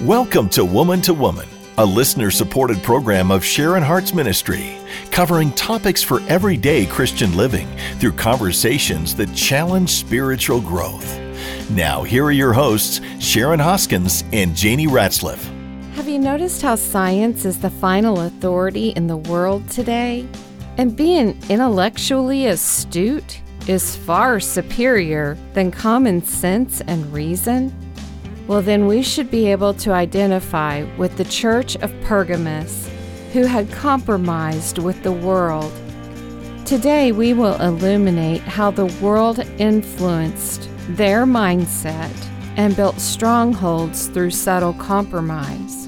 Welcome to Woman, a listener-supported program of Sharon Hart's ministry, covering topics for everyday Christian living through conversations that challenge spiritual growth. Now, here are your hosts, Sharon Hoskins and Janie Ratzliff. Have you noticed how science is the final authority in the world today? And being intellectually astute is far superior than common sense and reason? Well, then we should be able to identify with the Church of Pergamos, who had compromised with the world. Today, we will illuminate how the world influenced their mindset and built strongholds through subtle compromise.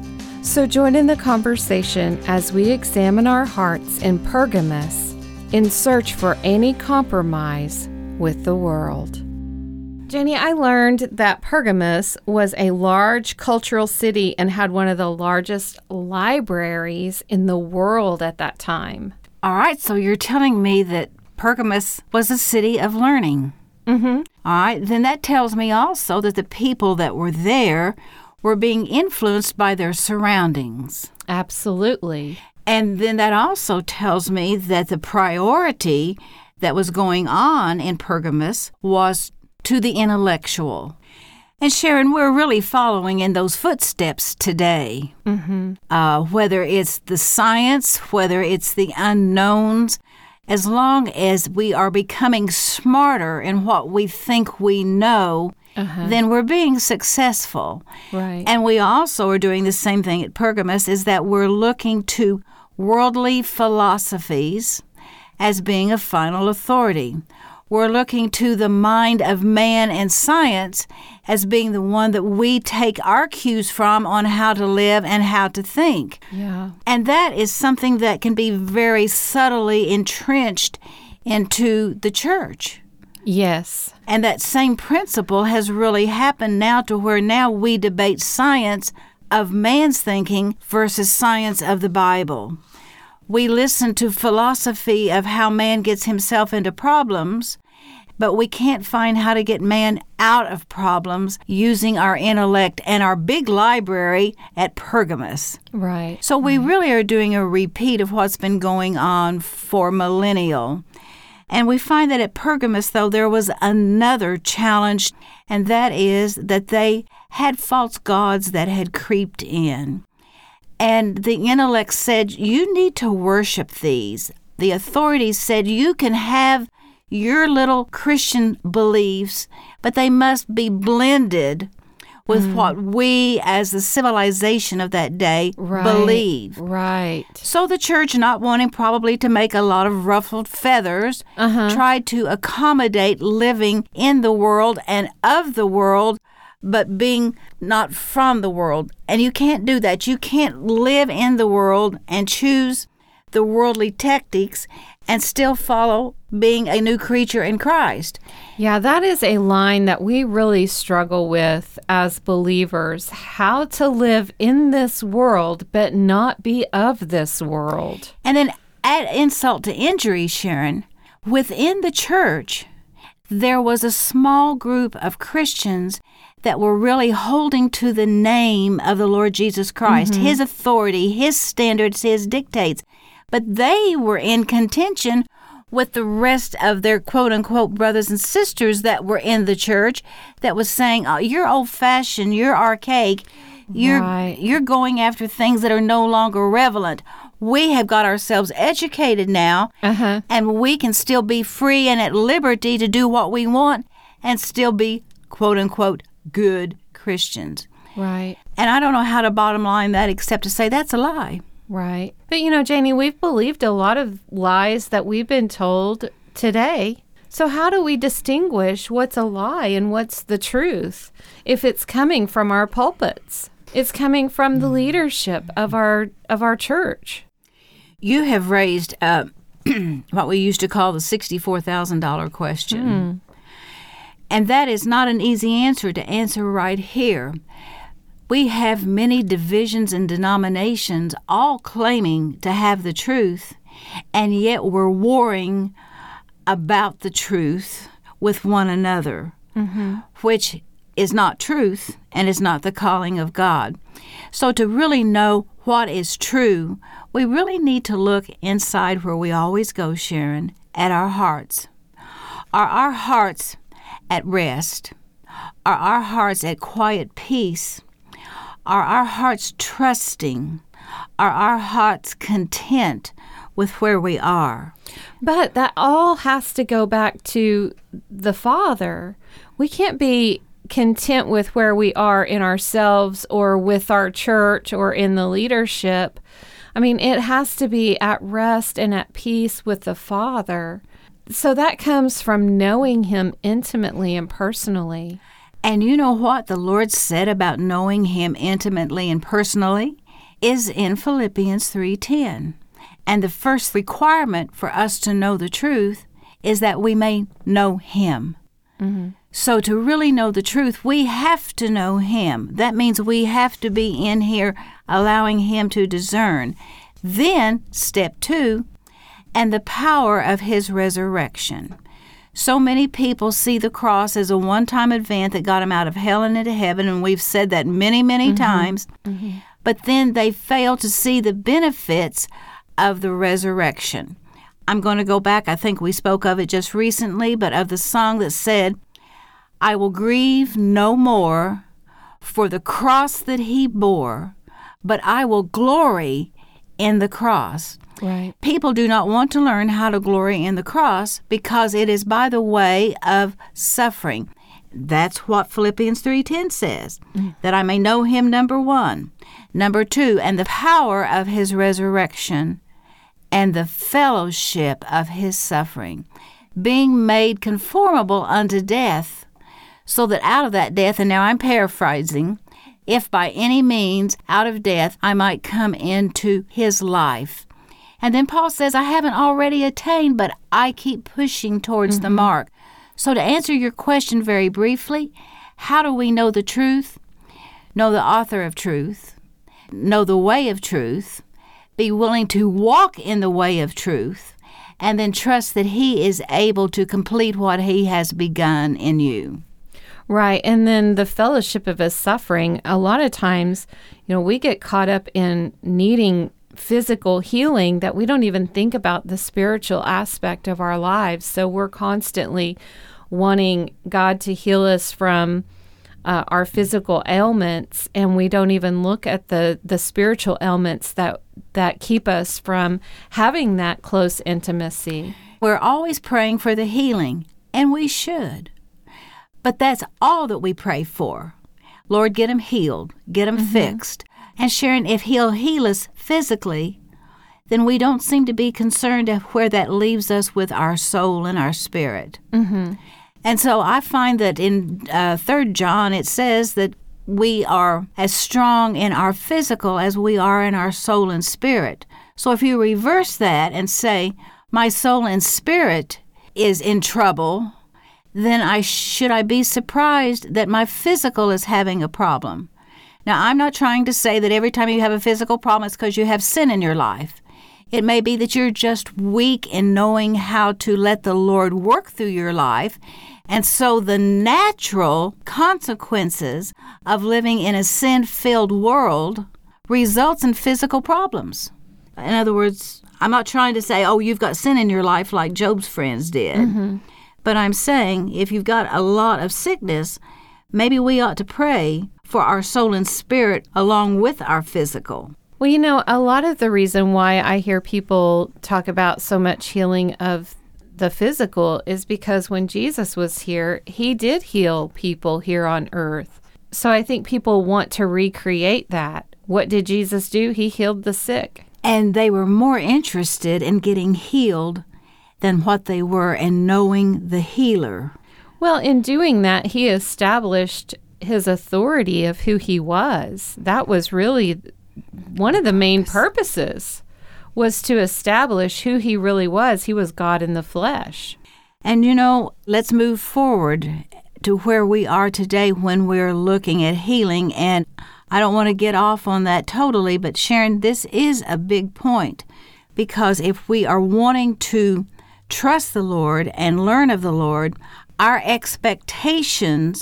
So join in the conversation as we examine our hearts in Pergamos in search for any compromise with the world. Janie, I learned that Pergamos was a large cultural city and had one of the largest libraries in the world at that time. All right, so you're telling me that Pergamos was a city of learning. Mm-hmm. All right, then that tells me also that the people that were there were being influenced by their surroundings. Absolutely. And then that also tells me that the priority that was going on in Pergamos was to the intellectual. And Sharon, we're really following in those footsteps today. Mm-hmm. Whether it's the science, whether it's the unknowns, as long as we are becoming smarter in what we think we know, then we're being successful. Right. And we also are doing the same thing at Pergamos, is that we're looking to worldly philosophies as being a final authority. We're looking to the mind of man and science as being the one that we take our cues from on how to live and how to think. Yeah. And that is something that can be very subtly entrenched into the church. Yes. And that same principle has really happened now to where now we debate science of man's thinking versus science of the Bible. We listen to philosophy of how man gets himself into problems, but we can't find how to get man out of problems using our intellect and our big library at Pergamos. Right. So we really are doing a repeat of what's been going on for millennial. And we find that at Pergamos, though, there was another challenge, and that is that they had false gods that had creeped in. And the intellect said, you need to worship these. The authorities said, you can have your little Christian beliefs, but they must be blended with what we as the civilization of that day believe. Right. So the church, not wanting probably to make a lot of ruffled feathers, tried to accommodate living in the world and of the world, but being not from the world. And you can't do that. You can't live in the world and choose the worldly tactics and still follow being a new creature in Christ. Yeah, that is a line that we really struggle with as believers, how to live in this world but not be of this world. And then add insult to injury, Sharon, within the church, there was a small group of Christians that were really holding to the name of the Lord Jesus Christ, His authority, His standards, His dictates. But they were in contention with the rest of their quote-unquote brothers and sisters that were in the church that was saying, oh, you're old-fashioned, you're archaic, you're going after things that are no longer relevant. We have got ourselves educated now, and we can still be free and at liberty to do what we want and still be quote-unquote good Christians. Right. And I don't know how to bottom line that except to say that's a lie. Right. But, Janie, we've believed a lot of lies that we've been told today. So how do we distinguish what's a lie and what's the truth if it's coming from our pulpits? It's coming from the leadership of our church. You have raised what we used to call the $64,000 question. And that is not an easy answer to answer right here. We have many divisions and denominations all claiming to have the truth, and yet we're warring about the truth with one another, which is not truth and is not the calling of God. So to really know what is true, we really need to look inside where we always go, Sharon, at our hearts. Are our hearts at rest? Are our hearts at quiet peace? Are our hearts trusting? Are our hearts content with where we are? But that all has to go back to the Father. We can't be content with where we are in ourselves or with our church or in the leadership. I mean, it has to be at rest and at peace with the Father. So that comes from knowing Him intimately and personally. And you know what the Lord said about knowing Him intimately and personally is in Philippians 3:10. And the first requirement for us to know the truth is that we may know Him. Mm-hmm. So to really know the truth, we have to know Him. That means we have to be in here allowing Him to discern. Then, step 2, and the power of His resurrection. So many people see the cross as a one-time event that got them out of hell and into heaven, and we've said that many, many times. Mm-hmm. But then they fail to see the benefits of the resurrection. I'm going to go back, I think we spoke of it just recently, but of the song that said, I will grieve no more for the cross that He bore, but I will glory in the cross. Right. People do not want to learn how to glory in the cross because it is by the way of suffering. That's what Philippians 3:10 says, that I may know Him, number 1. Number 2, and the power of His resurrection and the fellowship of His suffering, being made conformable unto death, so that out of that death, and now I'm paraphrasing, if by any means out of death I might come into His life. And then Paul says, I haven't already attained, but I keep pushing towards the mark. So to answer your question very briefly, how do we know the truth? Know the author of truth. Know the way of truth. Be willing to walk in the way of truth. And then trust that He is able to complete what He has begun in you. Right. And then the fellowship of His suffering, a lot of times, we get caught up in needing physical healing that we don't even think about the spiritual aspect of our lives. So we're constantly wanting God to heal us from our physical ailments, and we don't even look at the spiritual ailments that keep us from having that close intimacy. We're always praying for the healing, and we should. But that's all that we pray for. Lord, get them healed, get them fixed. And Sharon, if He'll heal us physically, then we don't seem to be concerned of where that leaves us with our soul and our spirit. Mm-hmm. And so I find that in 3 John it says that we are as strong in our physical as we are in our soul and spirit. So if you reverse that and say, my soul and spirit is in trouble, then should I be surprised that my physical is having a problem? Now, I'm not trying to say that every time you have a physical problem, it's because you have sin in your life. It may be that you're just weak in knowing how to let the Lord work through your life. And so the natural consequences of living in a sin-filled world results in physical problems. In other words, I'm not trying to say, you've got sin in your life like Job's friends did. Mm-hmm. But I'm saying if you've got a lot of sickness, maybe we ought to pray for our soul and spirit along with our physical. Well, a lot of the reason why I hear people talk about so much healing of the physical is because when Jesus was here, He did heal people here on earth. So I think people want to recreate that. What did Jesus do? He healed the sick. And they were more interested in getting healed than what they were in knowing the healer. Well, in doing that, He established His authority of who He was. That was really one of the main purposes, was to establish who He really was. He was God in the flesh. And let's move forward to where we are today when we're looking at healing. And I don't want to get off on that totally, but Sharon, this is a big point, because if we are wanting to trust the Lord and learn of the Lord, our expectations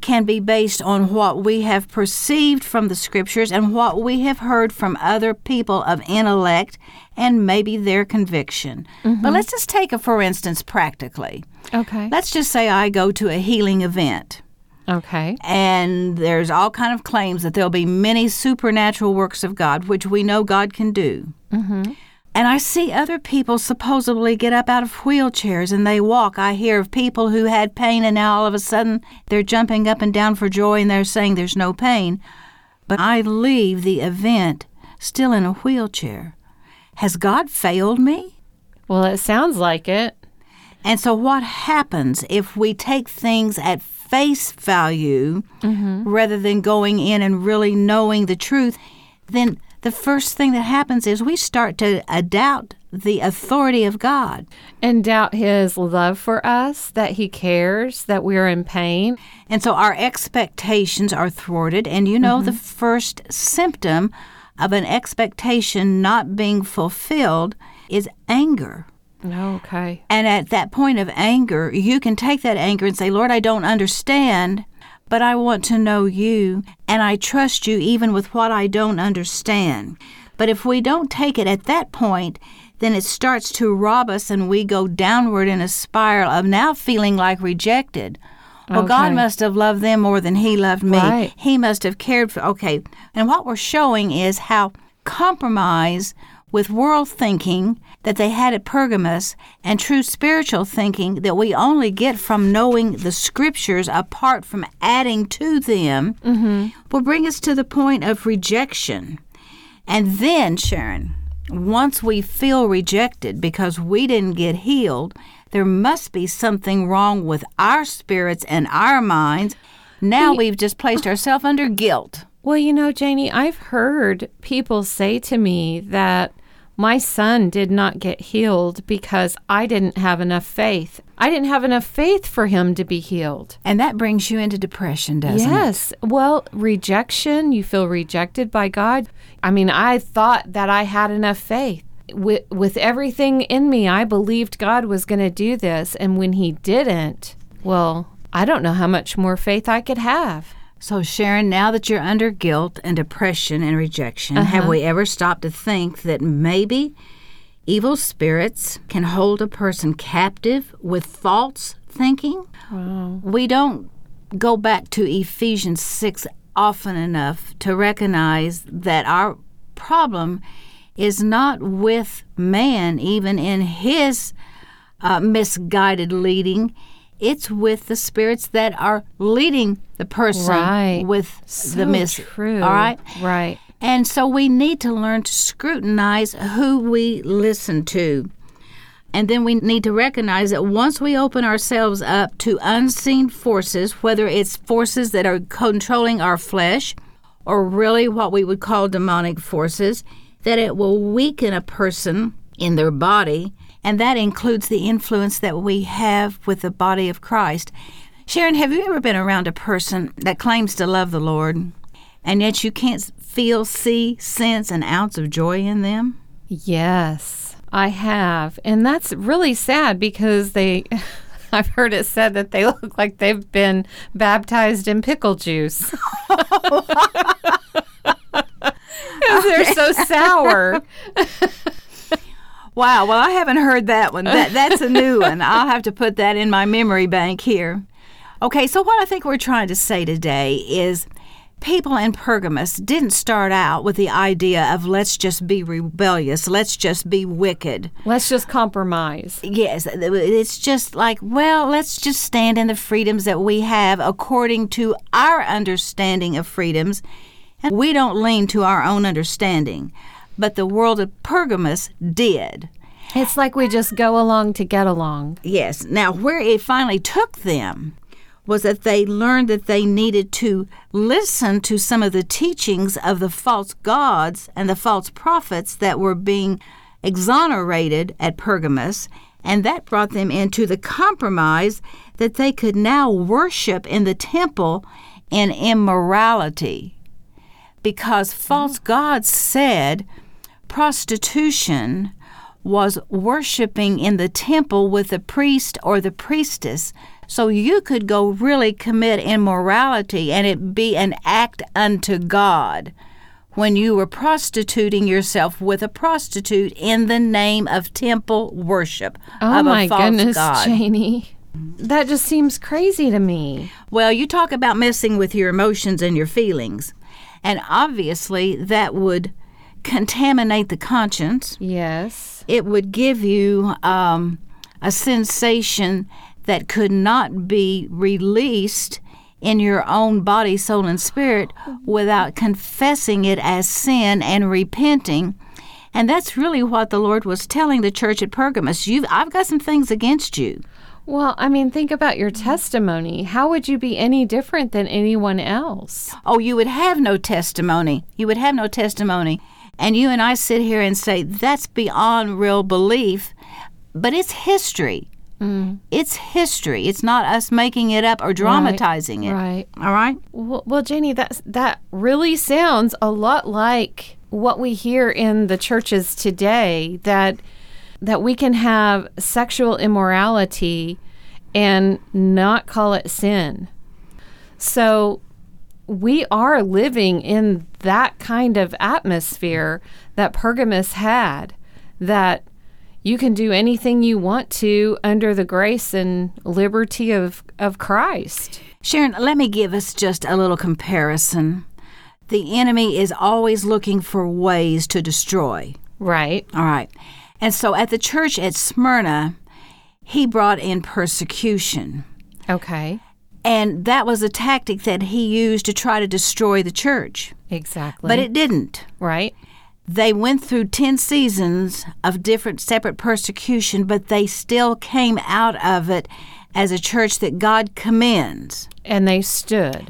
can be based on what we have perceived from the Scriptures and what we have heard from other people of intellect and maybe their conviction. But let's just take it, for instance, practically. Okay. Let's just say I go to a healing event. Okay. And there's all kind of claims that there'll be many supernatural works of God, which we know God can do. And I see other people supposedly get up out of wheelchairs and they walk. I hear of people who had pain and now all of a sudden they're jumping up and down for joy and they're saying there's no pain. But I leave the event still in a wheelchair. Has God failed me? Well, it sounds like it. And so what happens if we take things at face value rather than going in and really knowing the truth? Then the first thing that happens is we start to doubt the authority of God. And doubt His love for us, that He cares, that we're in pain. And so our expectations are thwarted. And you know, the first symptom of an expectation not being fulfilled is anger. Okay. And at that point of anger, you can take that anger and say, Lord, I don't understand, but I want to know you, and I trust you even with what I don't understand. But if we don't take it at that point, then it starts to rob us, and we go downward in a spiral of now feeling like rejected. Well, God must have loved them more than He loved me. Right. He must have cared for... Okay, and what we're showing is how compromise with world thinking that they had at Pergamos and true spiritual thinking that we only get from knowing the Scriptures apart from adding to them will bring us to the point of rejection. And then, Sharon, once we feel rejected because we didn't get healed, there must be something wrong with our spirits and our minds. Now we've just placed ourselves under guilt. Well, you know, Janie, I've heard people say to me that my son did not get healed because I didn't have enough faith. I didn't have enough faith for him to be healed. And that brings you into depression, doesn't it? Yes. Well, rejection, you feel rejected by God. I mean, I thought that I had enough faith. With everything in me, I believed God was going to do this. And when He didn't, well, I don't know how much more faith I could have. So, Sharon, now that you're under guilt and depression and rejection, have we ever stopped to think that maybe evil spirits can hold a person captive with false thinking? Wow. We don't go back to Ephesians 6 often enough to recognize that our problem is not with man, even in his misguided leading. It's with the spirits that are leading the person with the true. All right? Right. And so we need to learn to scrutinize who we listen to. And then we need to recognize that once we open ourselves up to unseen forces, whether it's forces that are controlling our flesh or really what we would call demonic forces, that it will weaken a person in their body. And that includes the influence that we have with the body of Christ. Sharon, have you ever been around a person that claims to love the Lord, and yet you can't feel, see, sense an ounce of joy in them? Yes, I have. And that's really sad because I've heard it said that they look like they've been baptized in pickle juice. Because they're so sour. Wow, well, I haven't heard that one. That's a new one. I'll have to put that in my memory bank here. Okay, so what I think we're trying to say today is people in Pergamos didn't start out with the idea of let's just be rebellious, let's just be wicked. Let's just compromise. Yes, it's just like, well, let's just stand in the freedoms that we have according to our understanding of freedoms, and we don't lean to our own understanding. But the world of Pergamos did. It's like we just go along to get along. Yes. Now, where it finally took them was that they learned that they needed to listen to some of the teachings of the false gods and the false prophets that were being exonerated at Pergamos, and that brought them into the compromise that they could now worship in the temple in immorality. Because false gods said prostitution was worshiping in the temple with the priest or the priestess So you could go really commit immorality and it be an act unto God when you were prostituting yourself with a prostitute in the name of temple worship of a false God. Oh my goodness, Janie. That just seems crazy to me. Well, you talk about messing with your emotions and your feelings. And obviously that would contaminate the conscience. Yes. It would give you a sensation that could not be released in your own body, soul, and spirit without confessing it as sin and repenting. And that's really what the Lord was telling the church at Pergamos. I've got some things against you. Well, I mean, think about your testimony. How would you be any different than anyone else? Oh, you would have no testimony. You would have no testimony. And you and I sit here and say, that's beyond real belief. But it's history. It's history. It's not us making it up or dramatizing it. Right. All right? Well, Janie, that really sounds a lot like what we hear in the churches today, that we can have sexual immorality and not call it sin. So we are living in that kind of atmosphere that Pergamos had, that you can do anything you want to under the grace and liberty of Christ. Sharon, let me give us just a little comparison. The enemy is always looking for ways to destroy. Right. All right. And so at the church at Smyrna, he brought in persecution. Okay. And that was a tactic that he used to try to destroy the church. Exactly. But it didn't. Right. They went through 10 seasons of different separate persecution, but they still came out of it as a church that God commends. And they stood.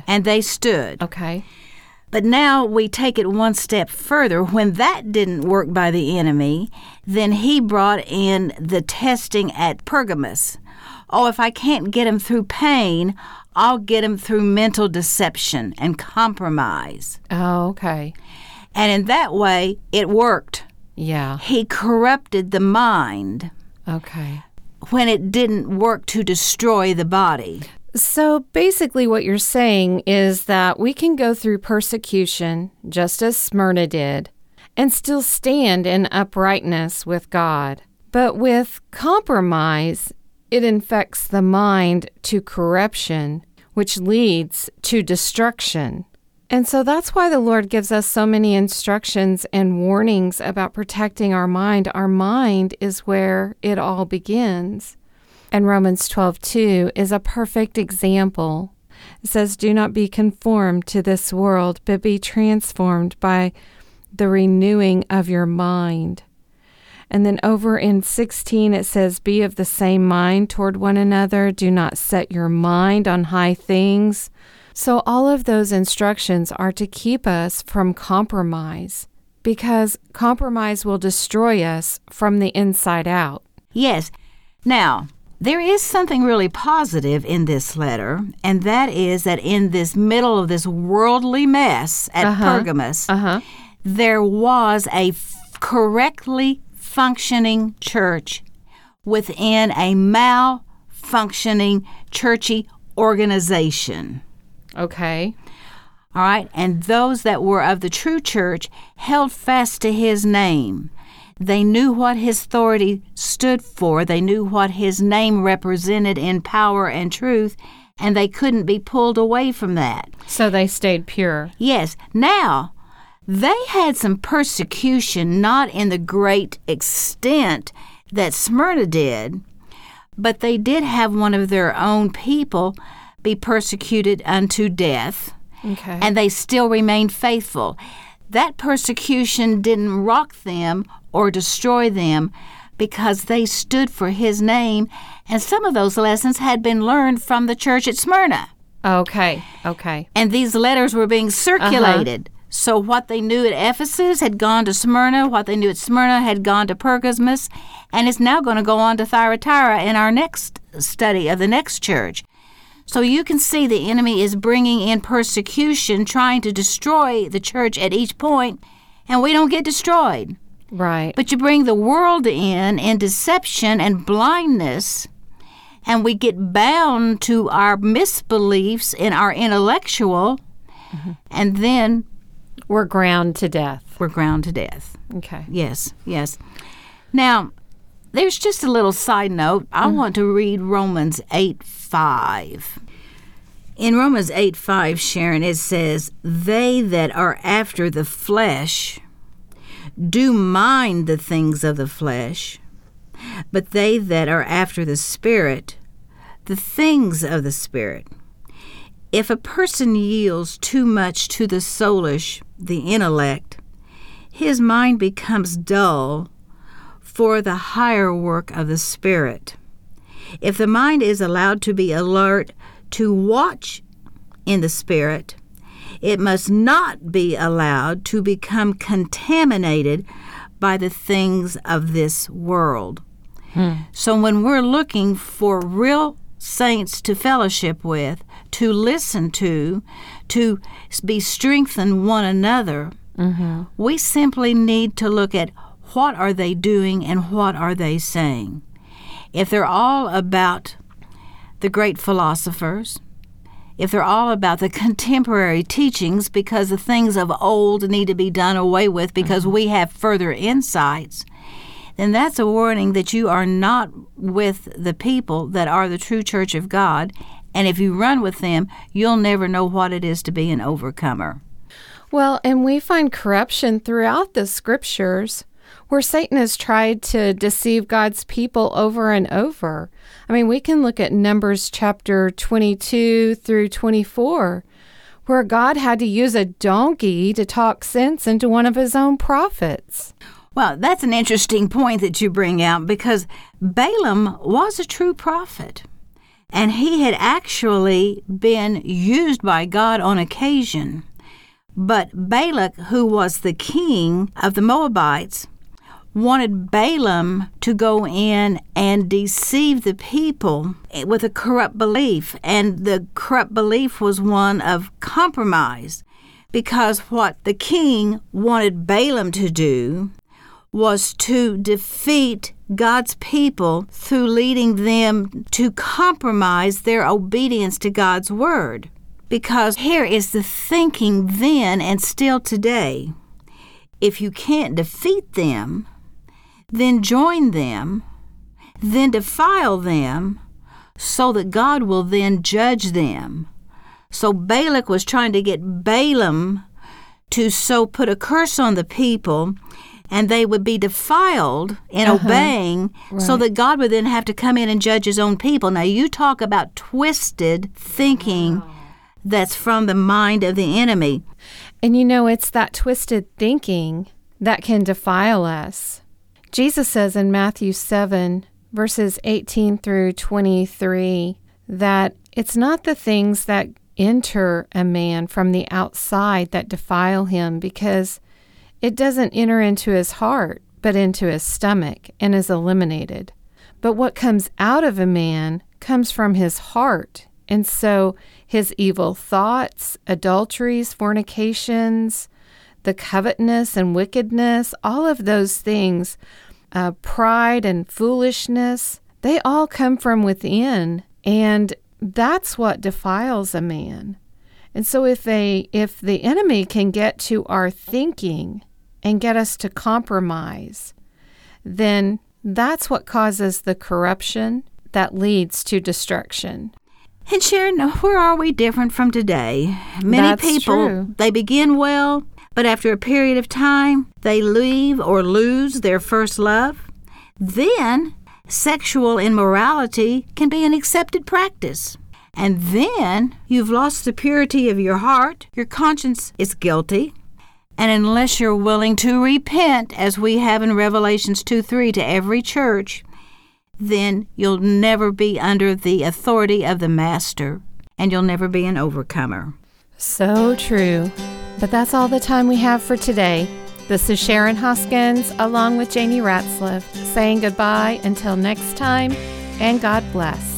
Okay. But now we take it one step further. When that didn't work by the enemy, then he brought in the testing at Pergamos. Oh, if I can't get him through pain, I'll get him through mental deception and compromise. Oh, okay. And in that way, it worked. Yeah. He corrupted the mind. Okay. When it didn't work to destroy the body. So basically what you're saying is that we can go through persecution, just as Smyrna did, and still stand in uprightness with God. But with compromise, it infects the mind to corruption, which leads to destruction. And so that's why the Lord gives us so many instructions and warnings about protecting our mind. Our mind is where it all begins. And Romans 12:2 is a perfect example. It says, "Do not be conformed to this world, but be transformed by the renewing of your mind." And then over in 16, it says, "Be of the same mind toward one another. Do not set your mind on high things." So all of those instructions are to keep us from compromise, because compromise will destroy us from the inside out. Yes. Now, there is something really positive in this letter, and that is that in this middle of this worldly mess at Pergamos, there was a correctly functioning church within a malfunctioning churchy organization. Okay. All right. And those that were of the true church held fast to his name. They knew what his authority stood for. They knew what his name represented in power and truth, and they couldn't be pulled away from that. So they stayed pure. Yes. Now, they had some persecution, not in the great extent that Smyrna did, but they did have one of their own people be persecuted unto death, okay, and they still remained faithful. That persecution didn't rock them or destroy them because they stood for his name, and some of those lessons had been learned from the church at Smyrna. Okay. And these letters were being circulated. So what they knew at Ephesus had gone to Smyrna, what they knew at Smyrna had gone to Pergamos, and it's now going to go on to Thyatira in our next study of the next church. So you can see the enemy is bringing in persecution, trying to destroy the church at each point, and we don't get destroyed. Right. But you bring the world in deception and blindness, and we get bound to our misbeliefs in our intellectual, and then we're ground to death. We're ground to death. Okay. Yes. Now, there's just a little side note. I want to read Romans 8:5. In Romans 8:5, Sharon, it says, "They that are after the flesh do mind the things of the flesh, but they that are after the Spirit, the things of the Spirit." If a person yields too much to the soulish, the intellect, his mind becomes dull for the higher work of the Spirit. If the mind is allowed to be alert to watch in the Spirit, it must not be allowed to become contaminated by the things of this world. So when we're looking for real saints to fellowship with, to listen to be strengthened one another, we simply need to look at what are they doing and what are they saying. If they're all about the great philosophers, if they're all about the contemporary teachings because the things of old need to be done away with because we have further insights, then that's a warning that you are not with the people that are the true church of God. And if you run with them, you'll never know what it is to be an overcomer. Well, and we find corruption throughout the scriptures where Satan has tried to deceive God's people over and over. I mean, we can look at Numbers chapter 22 through 24, where God had to use a donkey to talk sense into one of his own prophets. Well, that's an interesting point that you bring out, because Balaam was a true prophet, and he had actually been used by God on occasion. But Balak, who was the king of the Moabites, wanted Balaam to go in and deceive the people with a corrupt belief, and the corrupt belief was one of compromise, because what the king wanted Balaam to do was to defeat God's people through leading them to compromise their obedience to God's word. Because here is the thinking then and still today. If you can't defeat them, then join them, then defile them, so that God will then judge them. So Balak was trying to get Balaam to so put a curse on the people, and they would be defiled in obeying, so that God would then have to come in and judge his own people. Now, you talk about twisted thinking that's from the mind of the enemy. And you know, it's that twisted thinking that can defile us. Jesus says in Matthew 7, verses 18 through 23, that it's not the things that enter a man from the outside that defile him, because it doesn't enter into his heart, but into his stomach, and is eliminated. But what comes out of a man comes from his heart. And so his evil thoughts, adulteries, fornications, the covetousness and wickedness, all of those things, pride and foolishness, they all come from within. And that's what defiles a man. And so if the enemy can get to our thinking and get us to compromise, then that's what causes the corruption that leads to destruction. And Sharon, where are we different from today? Many That's people, true. They begin well, but after a period of time, they leave or lose their first love. Then sexual immorality can be an accepted practice. And then you've lost the purity of your heart. Your conscience is guilty. And unless you're willing to repent, as we have in Revelations 2:3 to every church, then you'll never be under the authority of the Master, and you'll never be an overcomer. So true. But that's all the time we have for today. This is Sharon Hoskins, along with Janie Ratzliff, saying goodbye until next time, and God bless.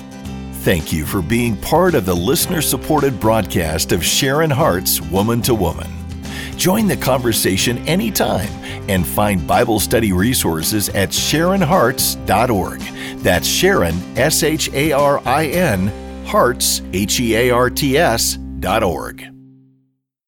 Thank you for being part of the listener-supported broadcast of Sharon Hart's Woman to Woman. Join the conversation anytime and find Bible study resources at SharonHarts.org. That's Sharon, SHARIN, Hearts, HEARTS.org.